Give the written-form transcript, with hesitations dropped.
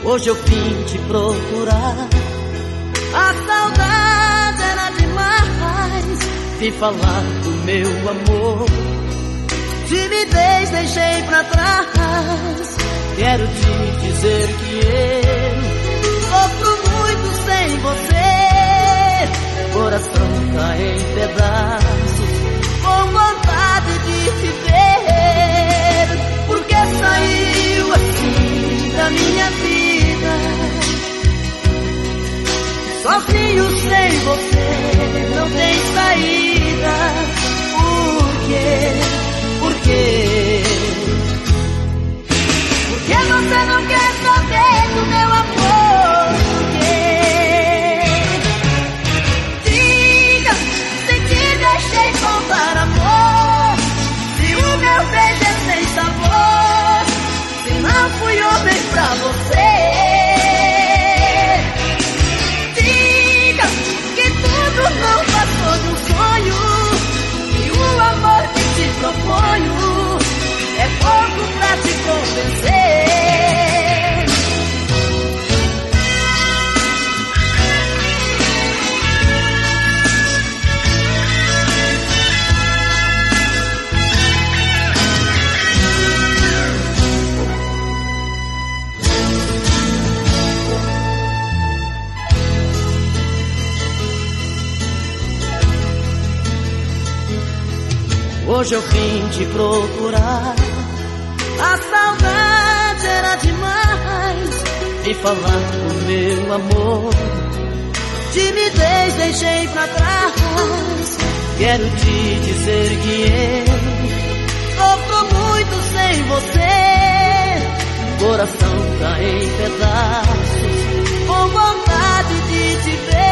Hoje eu vim te procurar. A saudade era demais. Vim falar do meu amor. Timidez deixei pra trás. Quero te dizer que eu sofro muito sem você. Coração tá em pedaços, com vontade de te ver. Porque saiu assim da minha vida. Sozinho sem você não tem saída. Por quê? Por quê? Por que você não quer saber do meu amor? Por quê? Diga se te deixei faltar amor, se o meu beijo é sem sabor, se não fui homem pra você. Diga que tudo não passou de um sonho, e o amor que te proponho é pouco pra te convencer. Hoje eu vim te procurar. A saudade era demais. Vim falar do meu amor. Timidez deixei pra trás. Quero te dizer que eu sofro muito sem você. Coração tá em pedaços, com vontade de te ver.